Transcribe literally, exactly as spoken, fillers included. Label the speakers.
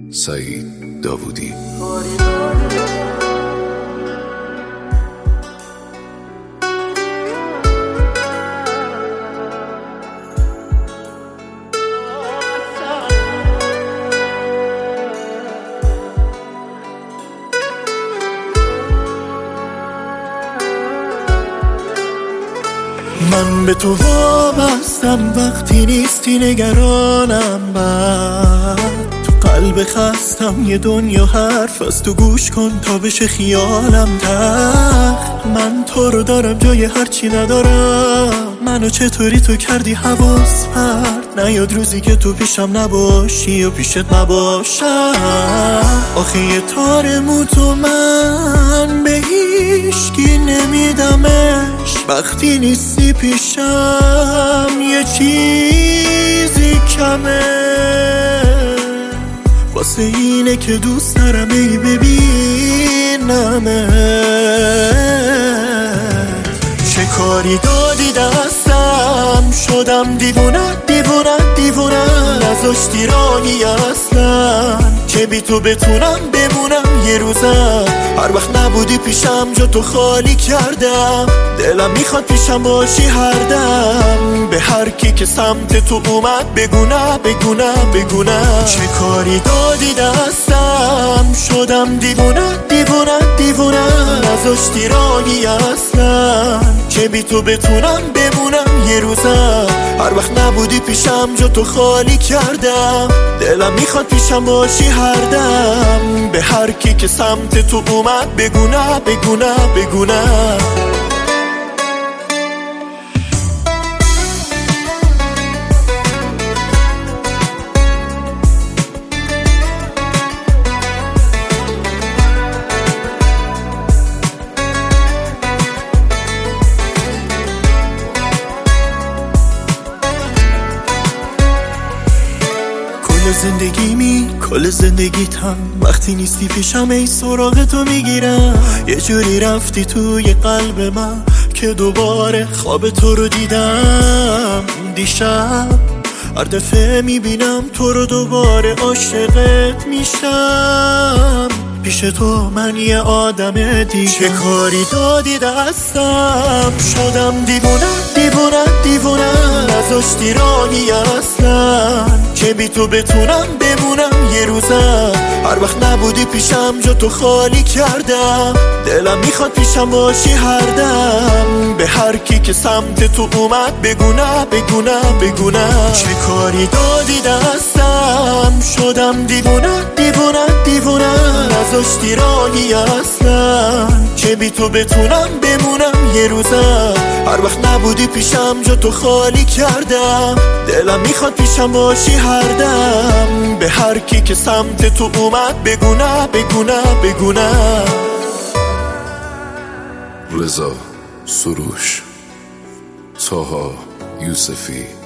Speaker 1: سعید داوودی.
Speaker 2: من به تو وابستم وقتی نیستی نگرانم، بعد تو قلب خستم یه دنیا حرف از تو گوش کن تا بشه خیالم تخت. من تو رو دارم جای هرچی ندارم، منو چطوری تو کردی حواس پرت. نیاد روزی که تو پیشم نباشی و پیشت نباشم. آخه یه تار مو تو من به هیشکی نمیدمش، وقتی نیستی پیشم یه چیزی کمه. واسه اینه که دوست دارم ای ببینمه. چه کاری دادی دستم، شدم دیوونه دیوونه دیوونه. نذاشتی راهی اصلا که بی تو بتونم بمونم یه روزم. هر وقت نبودی پیشم جا تو خالی کردم، دلم میخواد پیشم باشی هر دم. به هر کی که سمت تو اومد بگونه بگونه بگونه. چه کاری دادی دستم، شدم دیوونه دیوونه دیوونه. نذاشتی راهی اصلا که بی تو بتونم بمونم یه روزم. هر وقت نبودی پیشم جا تو خالی کردم، دلم میخواد پیشم باشی هر دم. به هر کی که سمت تو اومد بگونه بگونه بگونه. زندگیمی کل زندگیتم، وقتی نیستی پیشم ای سراغ تو میگیرم. یه جوری رفتی توی قلب من که دوباره خواب تو رو دیدم. دیشب هر دفعه میبینم تو رو دوباره عاشقت میشم. پیش تو من یه آدم دیگه. چه کاری دادی دستم، شدم دیوونه دیوونه دیوونه. نذاشتی راهی اصلا که بی تو بتونم بمونم یه روزم. هر وقت نبودی پیشم جا تو خالی کردم، دلم میخواد پیشم باشی هر دم. به هر کی که سمت تو اومد بگونه بگونه بگونه. چه کاری دادی دستم، شدم دیوونه دیوونه دیوونه. نذاشتی راهی اصلا که بی تو بتونم بمونم یه روزم. هر وقت نبودی پیشم جا تو خالی کردم، دلم میخواد پیشم باشی هر دم. به هر کی که سمت تو اومد بگونه بگونه بگونه.
Speaker 1: رضا سروش، طاها یوسفی.